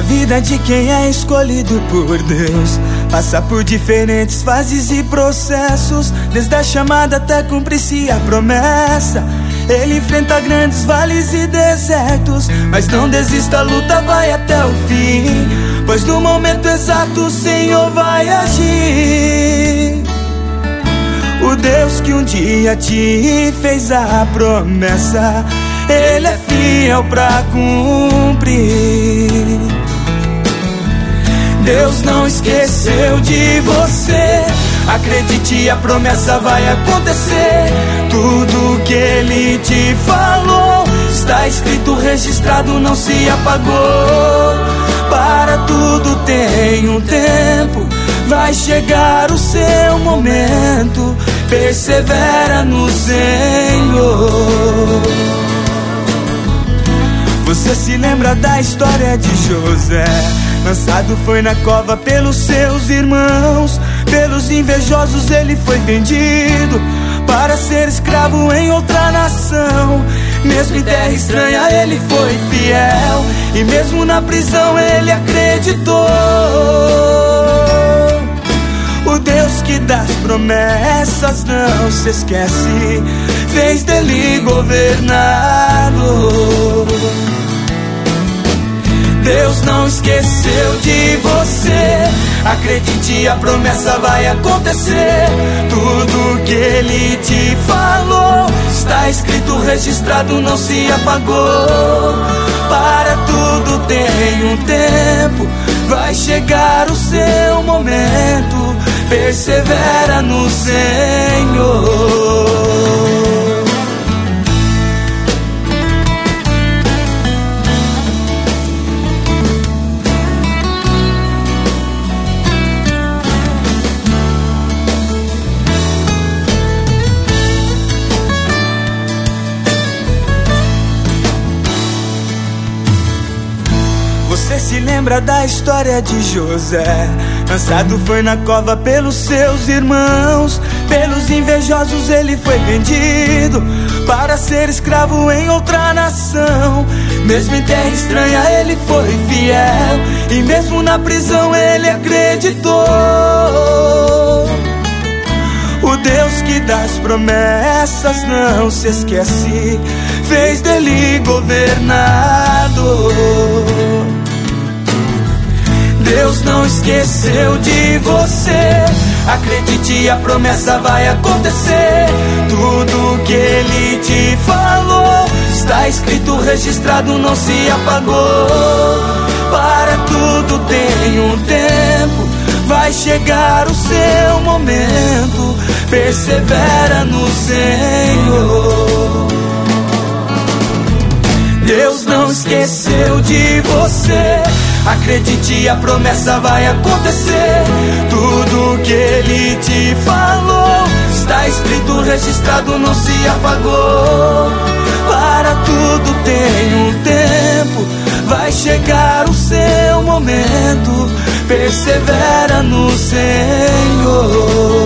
vida de quem é escolhido por Deus passa por diferentes fases e processos, desde a chamada até cumprir-se a promessa. Ele enfrenta grandes vales e desertos, mas não desista, a luta vai até o fim, pois no momento exato o Senhor vai agir. O Deus que um dia te fez a promessa, Ele é fiel pra cumprir. Deus não esqueceu de você, acredite, a promessa vai acontecer. Tudo que Ele te falou está escrito, registrado, não se apagou. Para tudo tem um tempo, vai chegar o seu momento. Persevera no Senhor. Você se lembra da história de José? Lançado foi na cova pelos seus irmãos, pelos invejosos ele foi vendido para ser escravo em outra nação. Mesmo em terra estranha ele foi fiel, e mesmo na prisão ele acreditou. O Deus que das promessas não se esquece, fez dele governador. Deus não esqueceu de você, acredite, a promessa vai acontecer. Tudo que Ele te falou está escrito, registrado, não se apagou. Para tudo tem um tempo, vai chegar o seu momento. Persevera no Senhor. Você se lembra da história de José? Lançado foi na cova pelos seus irmãos, pelos invejosos ele foi vendido para ser escravo em outra nação. Mesmo em terra estranha ele foi fiel, e mesmo na prisão ele acreditou. O Deus que das promessas não se esquece, fez dele governador. Deus não esqueceu de você, acredite, a promessa vai acontecer. Tudo que Ele te falou está escrito, registrado, não se apagou. Para tudo tem um tempo, vai chegar o seu momento. Persevera no Senhor. Deus não esqueceu de você, acredite, a promessa vai acontecer. Tudo que Ele te falou está escrito, registrado, não se apagou. Para tudo tem um tempo, vai chegar o seu momento. Persevera no Senhor.